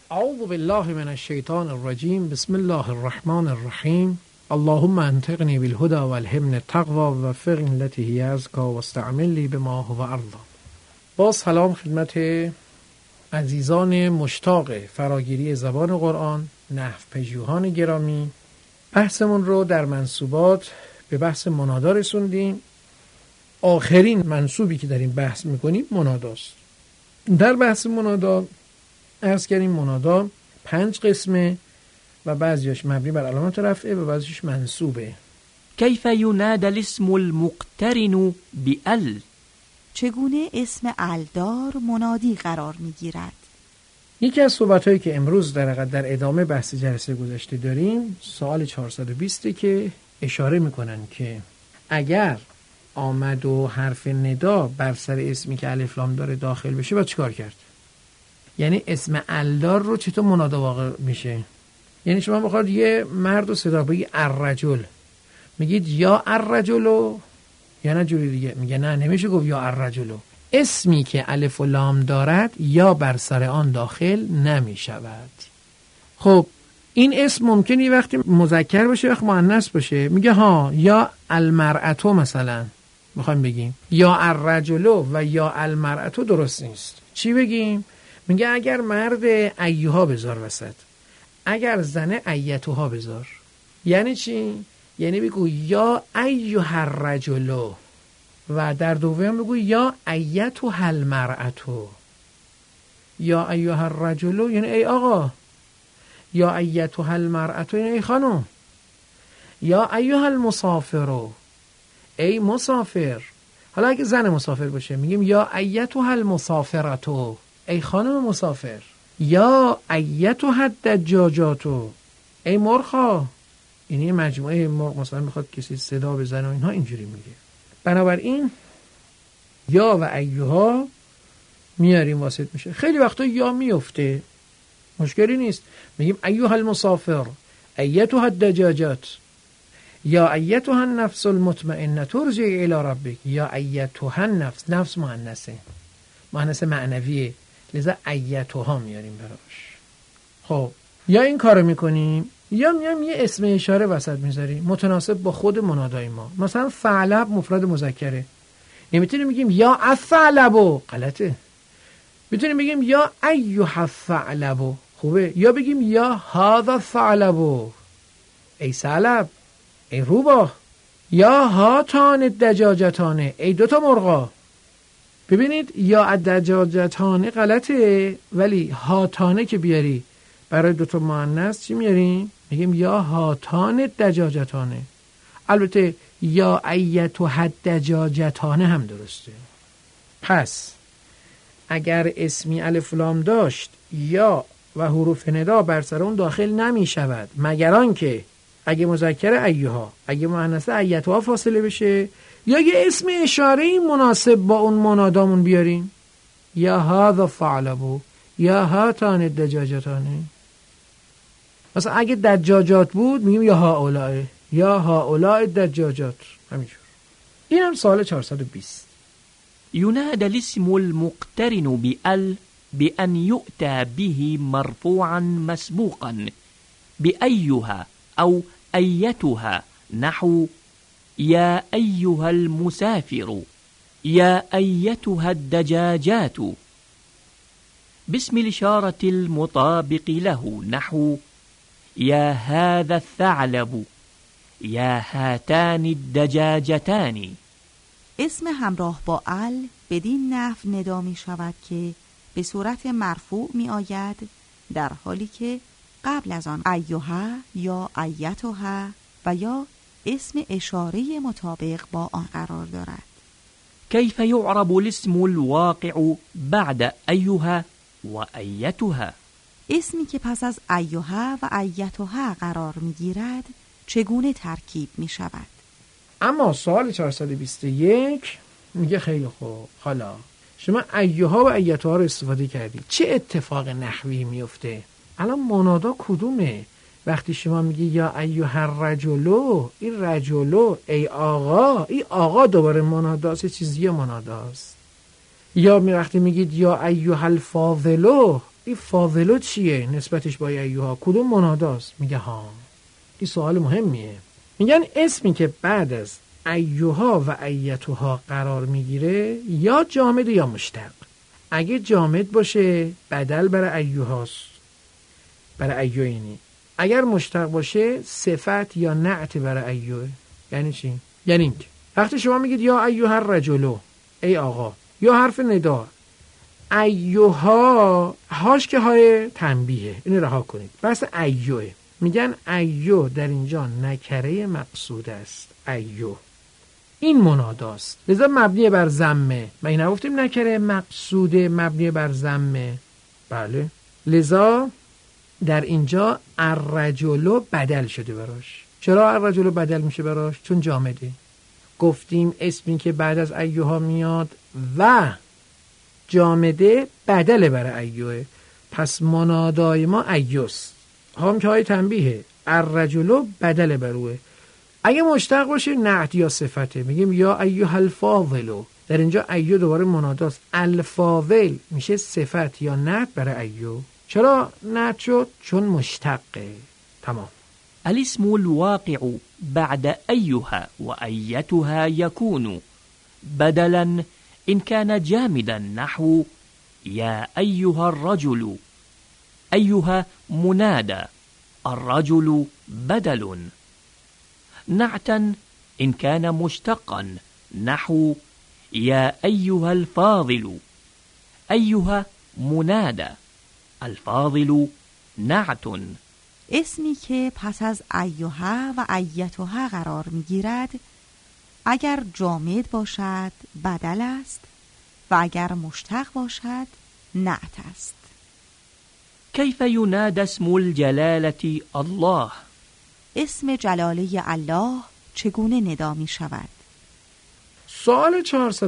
اعوذ بالله من الشیطان الرجیم. بسم الله الرحمن الرحیم. اللهم انطقنی بالهدى والهمنی التقوى ووفقنی التي هی ازکی واستعملنی بما هو ارضی. با سلام خدمت عزیزان مشتاق فراگیری زبان قرآن، نحوپژوهان گرامی. بحثمون رو در منسوبات به بحث منادا رسوندیم. آخرین منسوبی که در این بحث میکنیم مناداست. در بحث منادا عرض کردیم منادا 5 قسمه و بعضیش مبنی بر علامت رفعه و بعضیش منصوبه. کیف ینادی الاسم المقترن بال؟ چگونه اسم الدار منادی قرار میگیرد؟ یکی از صحبت‌هایی که امروز در ادامه بحث جلسه گذشته داریم سوال 420 که اشاره میکنن که اگر آمد و حرف ندا بر سر اسمی که الف لام داره داخل بشه باید چیکار کرد؟ یعنی اسم الدار رو چطور منادا واقع میشه؟ یعنی شما بخواد یه مرد رو صدا بگی الرجل، میگید یا الرجلو یا نه جوری دیگه؟ میگه نه نمیشه گفت یا الرجلو. اسمی که الف و لام دارد یا بر سر آن داخل نمیشود. خب این اسم ممکنه یه وقتی مذکر باشه وقت مؤنث باشه. میگه ها یا المرأتو مثلا میخوایم بگیم یا الرجلو و یا المرأتو درست نیست. چی بگیم؟ میگه اگر مرد ایها بذار وسط، اگر زن ایتوها بذار. یعنی چی؟ یعنی بگو یا ایها الرجلو و در دوم بگو یا ایتوها المرأتو. یا ایها الرجلو یعنی ای آقا، یا ایتوها المرأتو یعنی ای خانم، یا ایها المسافرو ای مسافر. حالا اگه زن مسافر باشه میگیم یا ایتوها المسافرتو ای خانم مسافر، یا ایتوها الدجاجاتو ای مرغا. یعنی مجموعه مرغ مثلا میخواد کسی صدا بزنه و اینها اینجوری میگه. بنابراین یا و ایها میاریم واسط میشه. خیلی وقتا یا میفته مشکلی نیست، میگیم ایها المسافر ایتوها الدجاجات یا ایتوها النفس المطمئنه ترجعی الی ربک. یا ایتوها النفس، نفس مؤنثه، مؤنث معنویه، لذا ایتوها میاریم براش. خب یا این کارو میکنیم یا میام یه اسم اشاره وسط میذاریم متناسب با خود منادای ما. مثلا ثعلب مفرد مذکره، نمیتونیم بگیم یا الثعلبو، غلطه. میتونیم بگیم یا ایها الثعلبو، خوبه. یا بگیم یا هذا الثعلبو، ای ثعلب، ای روباه. یا هاتان الدجاجتان، ای دوتا مرغا. ببینید یا الدجاجتان غلطه، ولی هاتانه که بیاری برای دوتا مؤنث چی میاریم؟ میگیم یا هاتان الدجاجتانه. البته یا ایتوها الدجاجتانه هم درسته. پس اگر اسمی الف لام داشت یا و حروف ندا بر سر اون داخل نمی شود مگر آنکه اگه مذکر ایها، اگه مؤنث ایتوها فاصله بشه، یا یه اسم اشاره مناسب با اون منادامون بیاریم. یا هذا الثعلب یا هاتان الدجاجتان. مثلا اگه دجاجات بود میگیم یا هؤلاء، یا هؤلاء الدجاجات. همینجور. این هم سوال 420. ينادى الاسم المقترن بال بأن يؤتى به مرفوعا مسبوقا بأيها أو أيتها، نحو يا أيها المسافر، يا أيتها الدجاجات، باسم الإشارة المطابق له، نحو يا هذا الثعلب، يا هاتان الدجاجتان. اسم همراه با ال بدین نحو ندا می شود که به صورت مرفوع می آید در حالی که قبل از آن ایها یا ایتها و یا اسم اشاره مطابق با آن قرار دارد. كيف يعرب الاسم الواقع بعد ایها و ایتها؟ اسمی که پس از ایها و ایتها قرار می گیرد چگونه ترکیب می شود؟ اما سوال 421 میگه خیلی خوب، حالا شما ایها و ایتها رو استفاده کردی، چه اتفاق نحوی میفته؟ الان منادا کدومه؟ وقتی شما میگی یا ایها الرجلو، این رجلو ای آقا، این آقا دوباره مناداست، چیزی مناداست. یا وقتی میگید یا ایها الفاضلو، این فاضلو چیه نسبتش با ایوها؟ کدوم مناداست؟ میگه ها، این سوال مهمیه. میگن اسمی که بعد از ایوها و ایتوها قرار میگیره یا جامد یا مشتق. اگه جامد باشه بدل برای ایوهاست، برای ایوینی. اگر مشتق باشه صفت یا نعت برای ایوه. یعنی چی؟ یعنی اینکه وقتی شما میگید یا ایوه الرجلو، ای آقا، یا حرف ندا، ایوها هاش که های تنبیه، اینو رها کنید، بس ایوه. میگن ایو در اینجا نکره مقصود است. ایو این مناداست، لذا مبنی بر ضمه. ما این نگفتیم نکره مقصوده مبنی بر ضمه؟ بله. لذا در اینجا الرجلو بدل شده براش. چرا الرجلو بدل میشه براش؟ چون جامده. گفتیم اسمی که بعد از ایوها میاد و جامده بدل برای ایوه، پس منادای ما ایوست. هم که های تنبیه، الرجلو بدل بروه. اگه مشتق باشه نعت یا صفته، میگیم یا ایوه الفاضلو. در اینجا ایو دوباره مناداست. الفاضل میشه صفت یا نعت برای ایو. چرا نعت شد؟ چون مشتقه. تمام. الاسم الواقع بعد أيها وأيتها يكون بدلا إن كان جامدا نحو يا أيها الرجل. أيها منادى، الرجل بدل. نعتا إن كان مشتقا نحو يا أيها الفاضل. أيها منادى، الفاضل نعت. اسمی که پس از ایها و ایتها قرار میگیرد اگر جامد باشد بدل است و اگر مشتق باشد نعت است. كيف ينادى اسم الجلالة الله؟ اسم جلاله الله چگونه ندا می شود؟ سوال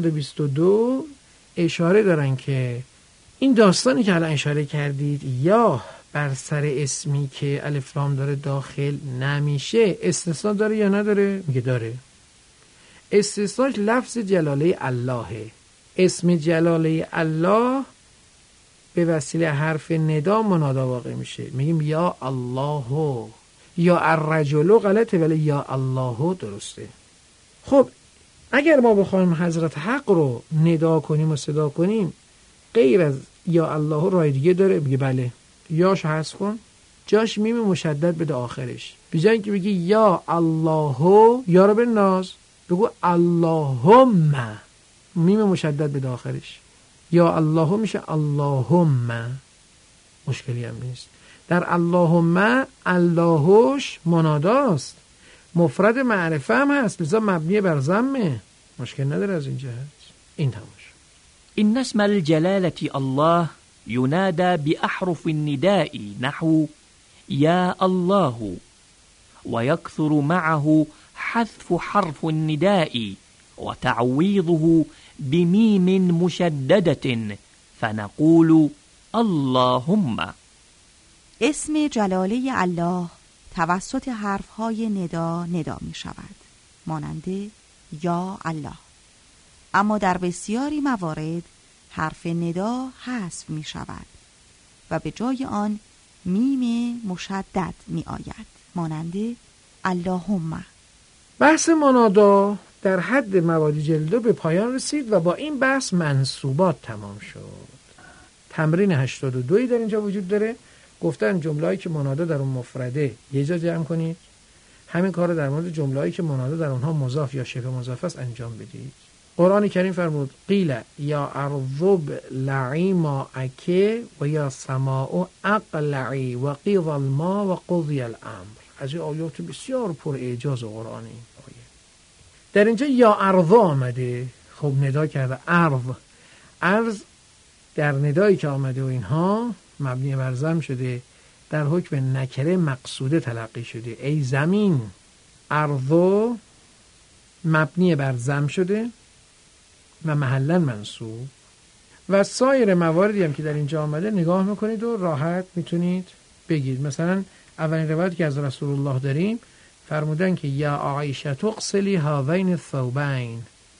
422 اشاره دارن که این داستانی که الان اشاره کردید یا بر سر اسمی که الف لام داره داخل نمیشه استثناء داره یا نداره؟ میگه داره. استثناءش لفظ جلاله اللهه. اسم جلاله الله به وسیله حرف ندا منادا واقع میشه. میگیم یا الله. یا الرجل غلطه ولی یا الله درسته. خب اگر ما بخوایم حضرت حق رو ندا کنیم و صدا کنیم غیر از یا الله راه دیگه داره؟ میگه بله. یاش حذف کن، جاش میم مشدد بده آخرش. بیجای که بگی یا الله، یا رو بناز، بگو اللهم، میم مشدد بده آخرش. یا الله میشه اللهم، مشکلی هم نیست. در اللهم اللهش مناداست، مفرد معرفه هم هست، لذا مبنی بر ضمه، مشکل نداره از این جهت. این تماش. إن اسم الجلالة الله ينادى بأحرف النداء نحو يا الله، ويكثر معه حذف حرف النداء وتعويضه بميم مشددة فنقول اللهم. اسم جلاله الله توسط حرفهای ندا می شود مانند یا الله، اما در بسیاری موارد حرف ندا حذف می شود و به جای آن میم مشدد می آید مانند اللهم. بحث منادا در حد موادی جلدو به پایان رسید و با این بحث منصوبات تمام شد. تمرین 82 در اینجا وجود داره. گفتن جمله‌ای که منادا در اون مفرده یه جا جمع کنید. همین کار رو در مورد جمله‌ای که منادا در اونها مضاف یا شبه مضاف است انجام بدید. قرآن کریم فرمود قیل یا ارضب لعی ماءک و یا سماء اقلعی و قیض الماء و قضی الامر. از این آیات بسیار پر اعجاز قرآنی آیه. در اینجا یا ارض آمده، خب ندا کرده ارض در ندایی که آمده و اینها مبنی بر ضم شده، در حکم نکره مقصوده تلقی شده. ای زمین، ارض مبنی بر ضم شده و محلا منصوب. و سایر مواردی هم که در اینجا آمده نگاه میکنید و راحت میتونید بگید. مثلا اولین روایتی که از رسول الله داریم فرمودن که یا عایشه تغسلی هذین الثوبین،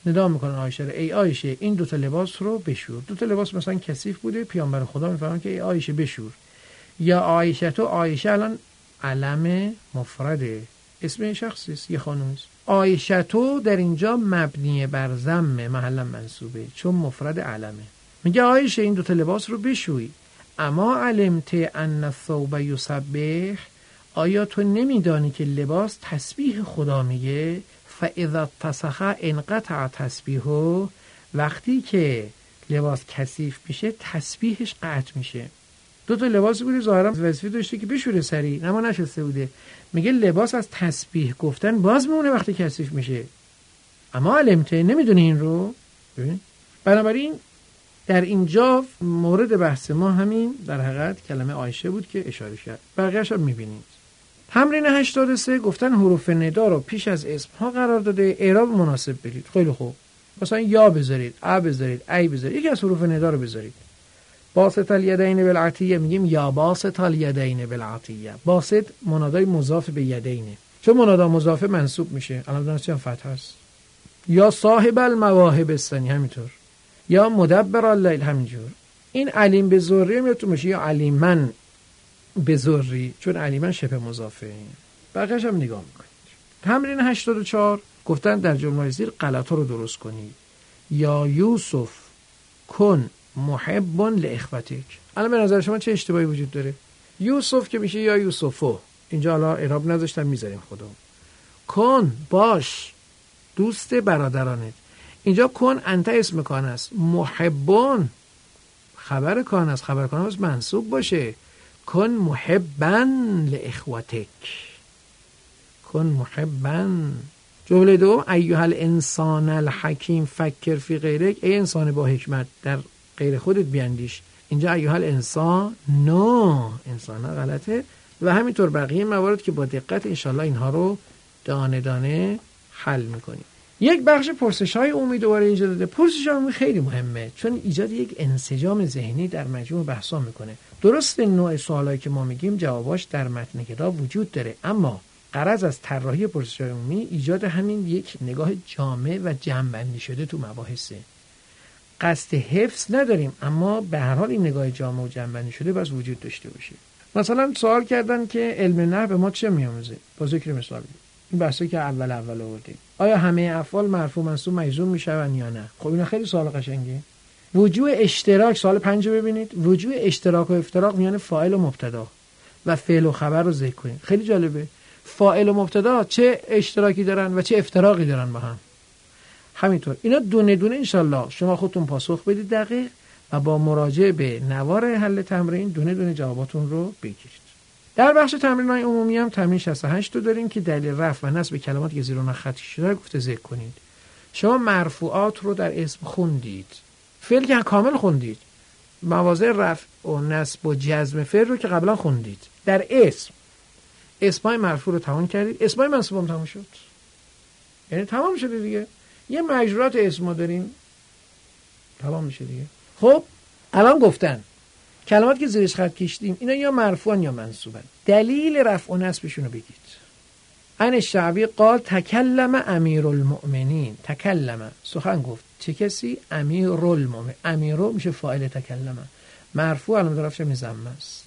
ندا میکنن عایشه رو، ای عایشه این دوتا لباس رو بشور. دوتا لباس مثلا کثیف بوده، پیامبر خدا میفهمن که ای عایشه بشور. یا عایشه، تو عایشه الان علم مفرده، اسم شخصی است، یه خانوم است. عایشه تو در اینجا مبنی بر ضم، محلا منصوبه چون مفرد علمه. میگه عایشه این دوتا لباس رو بشوی. اما علمت ان الثوب یسبح، آیا تو نمیدانی که لباس تسبیح خدا میگه؟ فاذا اتسخ انقطع تسبیحه، وقتی که لباس کثیف میشه تسبیحش قطع میشه. دو تا لباس بوده ظاهرا وظیفه داشته که بشوره سری، اما نشسته بوده. میگه لباس از تسبیح گفتن باز میمونه وقتی کثیف میشه. اما علمته، نمیدونی این رو؟ ببین، بنابراین در اینجا مورد بحث ما همین در حقیقت کلمه عایشه بود که اشاره کرد. بقیه‌اش رو می‌بینید. تمرین 83 گفتن حروف ندا رو پیش از اسم‌ها قرار داده، اعراب مناسب بدید. خیلی خوب. مثلا یا بذارید، ا بذارید، ای بذارید، یکی از حروف ندا رو بذارید. باسط الیدین بالعطیه میگیم یا باسط الیدین بالعطیه. باسط منادای مضاف به یدینه، چون منادا مضاف منصوب میشه، الان دانستیم فتح است. یا صاحب المواهب السنی همینطور، یا مدبر اللیل همینجور. این علیم به ذری میاد تو میشه، یا علیمن به ذری، چون علیمن شبه مضافه. بقیه‌اش هم نگاه میکنید. تمرین 84 گفتن در جمله زیر غلطا رو درست کنید. یا یوسف کن محب لاخوتک. الان به نظر شما چه اشتباهی وجود داره؟ یوسف که میشه یا یوسفو، اینجا حالا اعراب نذاشتم میذاریم خودمون. کن باش دوست برادرانت، اینجا کن انت اسم کان است، محبون خبر کان است، خبر کان است منصوب باشه. کن محبن لاخوتک، کن محبن. جمله دوم ایها الانسان الحکیم فکر فی غیرک، ای انسان با حکمت در غیر خودت بیاندیش. اینجا ایها الانسان نو، انسان غلطه. و همینطور بقیه موارد که با دقت انشالله اینها رو دانه دانه حل میکنیم. یک بخش پرسش‌های عمومی دوباره اینجا داده. پرسش‌های عمومی خیلی مهمه چون ایجاد یک انسجام ذهنی در مجموع بحثا میکنه. درست نوع سوالایی که ما میگیم جواباش در متن کتاب وجود داره، اما غرض از طراحی پرسش‌های عمومی ایجاد همین یک نگاه جامع و جمع‌بندی شده تو مباحثه. قصد حفظ نداریم، اما به هر حال این نگاه جامع و جمع‌بندی شده باز وجود داشته باشه. مثلا سوال کردن که علم نحو به ما چه می‌آموزه؟ با ذکر مثال این بحثی که اول آوردیم، آیا همه افعال مرفوع منصوب مجزوم میشوند یا نه؟ خب این خیلی سوال قشنگه. وجوه اشتراک، سوال 5 ببینید، وجوه اشتراک و افتراق میان فاعل و مبتدا و فعل و خبر رو ذکر کنید. خیلی جالبه، فاعل و مبتدا چه اشتراکی دارن و چه افتراقی دارن با هم. همینطور اینا دونه دونه انشالله شما خودتون پاسخ بدید دقیق و با مراجعه به نوار حل تمرین دونه دونه جواباتون رو بگیرید. در بخش تمرین‌های عمومی هم تمرین 68 رو داریم که دلیل رفع و نصب کلماتی که زیر و خطی شده گفته ذکر کنید. شما مرفوعات رو در اسم خوندید، فعل که کامل خوندید، مواضع رفع و نصب و جزم فعل رو که قبلا خوندید. در اسمای مرفوع رو تمام کردید، اسمای منصوب هم تمام شد، یعنی تمام شده دیگه. یه مجرورات اسم داریم، تمام میشه دیگه. خب الان گفتن کلمات که زیرش خط کشیدیم اینا یا مرفوعن یا منصوبن. دلیل رفع و نصبشون رو بگید. عن الشعبی قال تکلم امیرالمؤمنین، تکلم سخن گفت چه کسی؟ امیرالمؤمنین. امیرو میشه فاعل تکلم، مرفوع علامت رفعش ضمه است،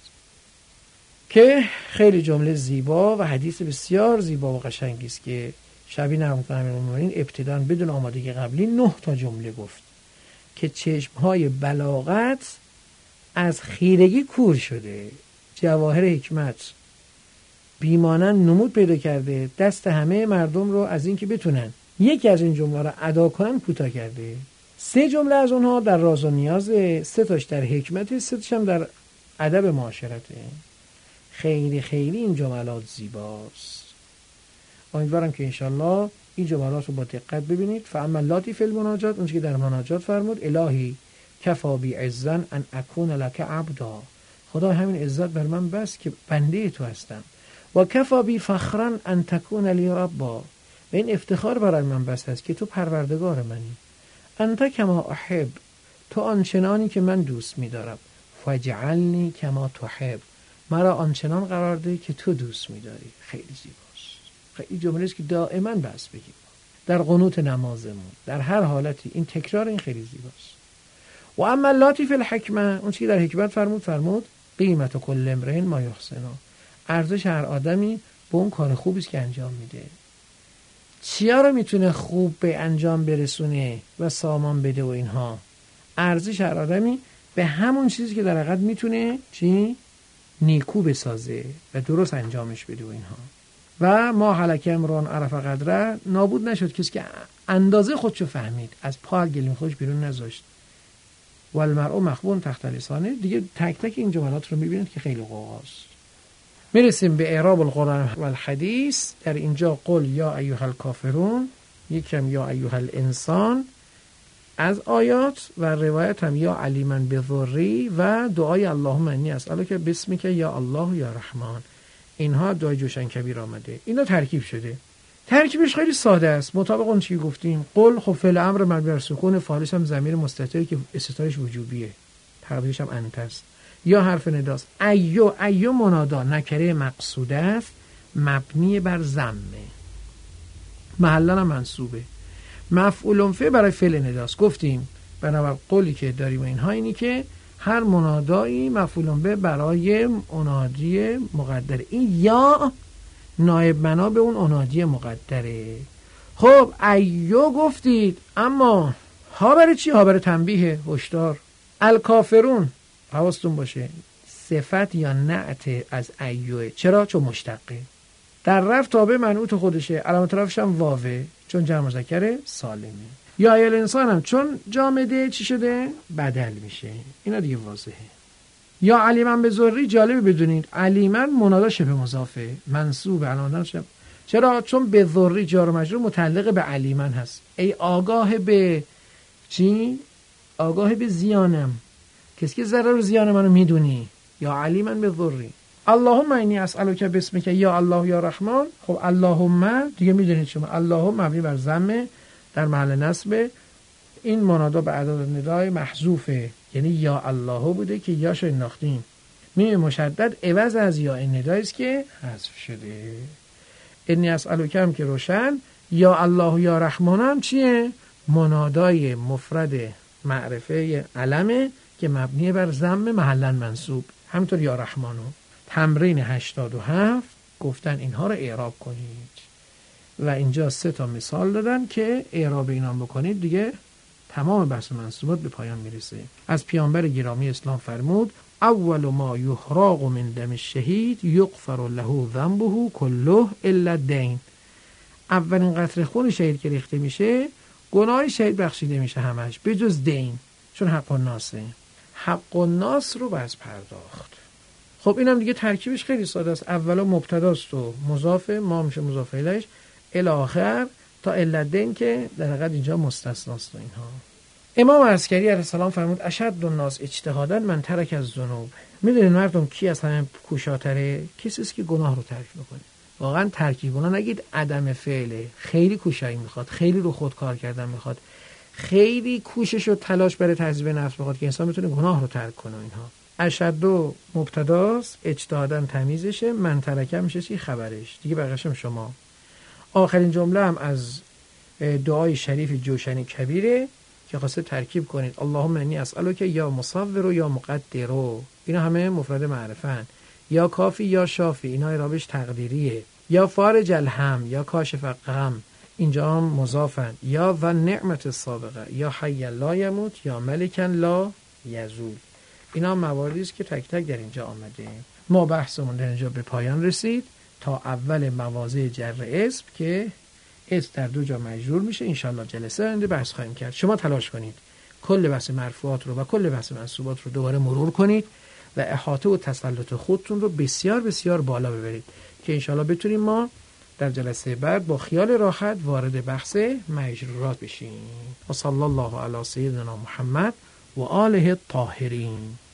که خیلی جمله زیبا و حدیث بسیار زیبا و قشنگی است که شعبی نرمت امیرالمؤمنین ابتداً بدون آمادگی قبلی 9 تا جمله گفت که چشمهای بلاغت از خیرگی کور شده، جواهر حکمت بیمانند نمود پیدا کرده، دست همه مردم رو از این که بتونن یکی از این جمله رو ادا کنن کوتاه کرده. 3 جمله از اونها در راز و نیاز، 3 تاش در حکمت، 3 تاش هم در ادب معاشرته. خیلی خیلی این جملات زیباست. امیدوارم که انشالله این جملات رو با دقت ببینید. فاما اللاتی فی المناجات، اون که در مناجات فرمود الهی کفا بی عزن ان اکون لک عبدا، خدا همین عزت بر من بس که بنده تو هستم. و کفا بی فخرا ان تکون لی ربا، و این افتخار برای من بس هست که تو پروردگار منی. انت کما احب، تو آنچنانی که من دوست می‌دارم. فاجعلنی کما تحب، مرا آنچنان قرار ده که تو دوست می‌داری. خیلی زیباست، خیلی جمله است که دائما بس بگیم. در قنوت نمازمون، در هر حالتی این تکرار این خیلی زیباست. و اما اللاتی فی الحکمه، اون چیزی در حکمت فرمود قیمت کل امرئ ما یحسنه، ارزش هر آدمی به اون کار خوبی است که انجام میده. چیا رو میتونه خوب به انجام برسونه و سامان بده و اینها؟ ارزش هر آدمی به همون چیزی که در حقیقت میتونه چی؟ نیکو بسازه و درست انجامش بده و اینها. و ما هلک امرؤ عرف قدره، نابود نشد کسی که اندازه خودشو فهمید، از پا گلیم خودش بیرون نذاشت. و المرء مخبون تحت لسانه. دیگه تک تک این جملات رو میبینید که خیلی قوقاست. میرسیم به اعراب القرآن و الحدیث. در اینجا قل یا ایها الکافرون، یکم یا ایها الانسان از آیات و روایت هم یا علیمن بذری و دعای اللهم انی اسألک بسمک یا الله یا رحمان. اینها دعای جوشن کبیر آمده. اینا ترکیب شده. ترکیبش خیلی ساده است. مطابق اون چی گفتیم، قل خب فعل امر مبنی بر سکون، فاعلش هم ضمیر مستتری که استتارش وجوبیه، تقدیرش هم انت است. یا حرف نداست. ایو منادا نکره مقصوده است، مبنی بر ضمه، محلا هم منصوبه. مفعول فعل برای فعل نداست. گفتیم بنابر قولی که داریم اینها اینی که هر منادایی مفعول به برای منادی مقدره. این یا نایب بنا به اون منادی مقدره. خب ایو گفتید، اما ها برای چی؟ ها برای تنبیه، هشدار. الکافرون حواستون باشه صفت یا نعت از ایوه. چرا؟ چون مشتقه، در رفع تابع منعوت خودشه، علامت رفعش هم واوه چون جمع مذکر سالمه. یا ایل انسان هم چون جامده چی شده؟ بدل میشه. اینا دیگه واضحه. یا علیمن به ذری، جالبه بدونید علیمن منادا شبه مضافه، منصوب علامت شبه. چرا؟ چون به ذری جار و مجرور متعلق به علیمن هست. ای آگاه به چی؟ آگاه به زیانم، کسی که ضرر و زیان منو میدونی. یا علیمن به ذری. اللهم انی اسألک بسمک یا الله یا رحمان. خب اللهم دیگه میدونید شما، اللهم مبنی بر ضمه در محل نصب. این منادا به اعداد ندای محذوفه، یعنی یا الله بوده که یاش انداختیم. میم مشدد عوض از یا ندایی است که حذف شده. انی اسألک هم که روشن. یا الله یا رحمان هم چیه؟ منادای مفرد معرفه علمه که مبنی بر ضمه محلا منصوب. همینطور یا رحمانو. تمرین 87 گفتن اینها رو اعراب کنید و اینجا 3 تا مثال دادن که اعراب اینا بکنید دیگه تمام بحث منصوبات به پایان میرسه. از پیامبر گرامی اسلام فرمود اول ما یحراق من دم الشهید یغفر له ذنبه كله الا الدین. اولین قطره خون شهید که ریخته میشه گناه شهید بخشیده میشه همش به جز دین، چون حق الناسه. حق الناس رو باز پرداخت. خب اینم دیگه ترکیبش خیلی ساده است. اولا مبتداست و مضاف، ما میشه مضاف الیهش، الی آخر تا الا الدین که در حقیقت اینجا مستثناست و اینها. امام عسکری علیه السلام فرمود اشد الناس اجتهادا من ترک الذنوب. میدونید مردم کی از همه کوشاتره؟ کسی است که گناه رو ترک میکنه. واقعا ترکیبونا نگید عدم فعله، خیلی کوشایی میخواد، خیلی رو خود کار کردن میخواد، خیلی کوشش و تلاش برای تهذیب نفس میخواد که انسان بتونه گناه رو ترک کنه. اینها اشد مبتداست، اجتهادا تمیزشه، من ترکه میشه چی؟ خبرش دیگه. بقیه‌شم شما. آخرین جمله هم از دعای شریف جوشن کبیره که خواسته ترکیب کنید. اللهم انی اسألک یا مصور و یا مقدر. اینا همه مفرد معرفن. یا کافی یا شافی، اینا اعرابش تقدیریه. یا فارج الهم یا کاشف غم، اینجا هم مضافن. یا و نعمت السابقه، یا حی لا یموت یا ملکا لا یزول. اینا مواردی است که تک تک در اینجا آمده. ما بحثمون در اینجا به پایان رسید تا اول مواضع جر اسم که اسم در 2 جا مجرور میشه. انشالله جلسه آینده بحث خواهیم کرد. شما تلاش کنید کل بحث مرفوعات رو و کل بحث منصوبات رو دوباره مرور کنید و احاطه و تسلط خودتون رو بسیار بسیار بالا ببرید که انشالله بتونیم ما در جلسه بعد با خیال راحت وارد بحث مجرورات بشیم. و صلی الله علی سیدنا محمد و آله الطاهرین.